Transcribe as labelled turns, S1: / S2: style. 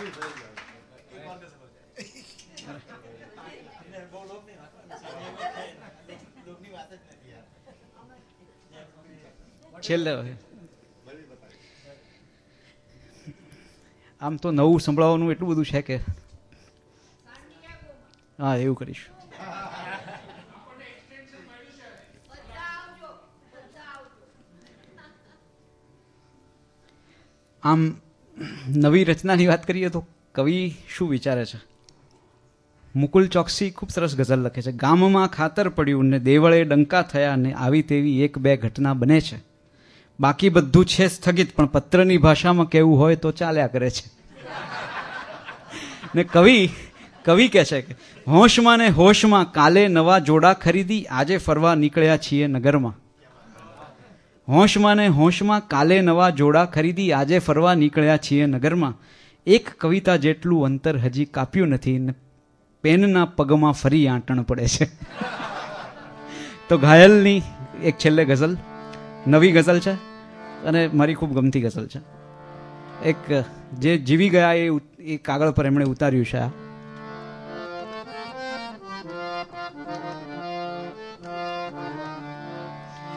S1: છેલ્લે આમ તો નવું સંભળાવવાનું એટલું બધું છે કે હા એવું કરીશું. આમ નવી રચનાની વાત કરીએ તો કવિ શું વિચારે છે. મુકુલ ચોકસી ખૂબ સરસ ગઝલ લખે છે. ગામમાં ખાતર પડ્યું ને દેવળે ડંકા થયા ને આવી તેવી એક બે ઘટના બને છે. બાકી બધું છે સ્થગિત પણ પત્રની ભાષામાં કહેવું હોય તો ચાલ્યા કરે છે. ને કવિ કહે છે કે હોશમાં ને હોશમાં કાલે નવા જોડા ખરીદી આજે ફરવા નીકળ્યા છીએ નગરમાં. હોશમાં ને હોશમાં કાલે નવા જોડા ખરીદી આજે ફરવા નીકળ્યા છીએ નગરમાં. એક કવિતા જેટલું અંતર હજી કાપ્યું નથી ને પેનના પગમાં ફરી આંટણ પડે છે. તો ઘાયલની એક છેલ્લે ગઝલ, નવી ગઝલ છે અને મારી ખૂબ ગમતી ગઝલ છે. એક જે જીવી ગયા એ કાગળ પર એમણે ઉતાર્યું છે.